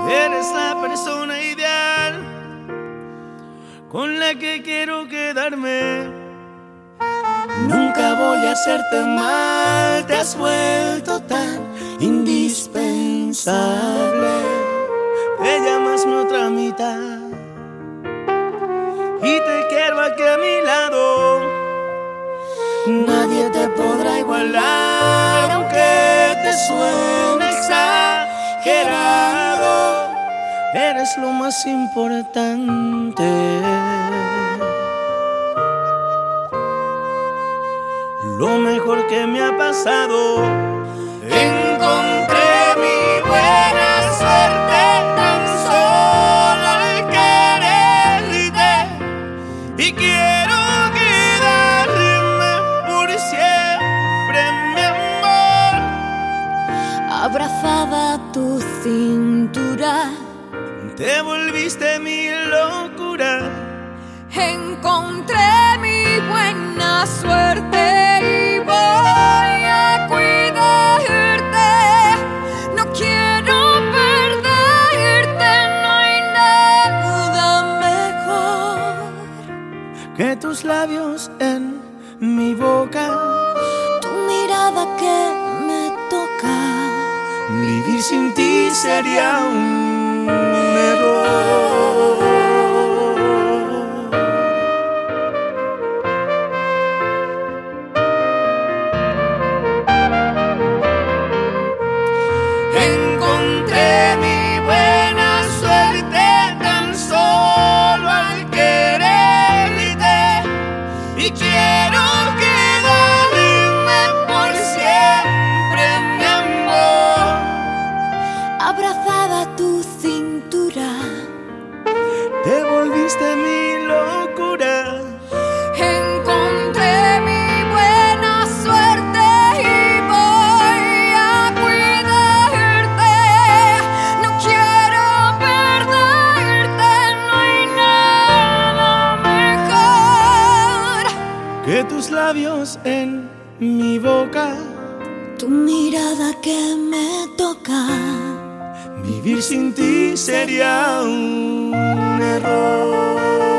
Eres la persona ideal con la que quiero quedarme. Nunca voy a hacerte mal, te has vuelto tan indispensable. Te llamas mi otra mitad y te quiero aquí a mi lado. Nadie te podrá igualar, aunque te suene exagerado. Eres lo más importante. Lo mejor que me ha pasado. Encontré mi buena suerte tan solo al quererte y quiero quedarme por siempre, mi amor. Abrazada a tu cintura, te volviste mi locura. encontré mi buena suerte y voy a cuidarte. No quiero perderte, no hay nada mejor Que tus labios en mi boca, tu mirada que me toca. vivir sin ti sería un error. Encontré mi buena suerte tan solo al quererte y quiero quedarme por siempre, mi amor. Abrazada a tu cintura, Te volviste mi locura. encontré mi buena suerte y voy a cuidarte. No quiero perderte, no hay nada mejor. Que tus labios en mi boca, Tu mirada que me toca. vivir sin ti sería un error.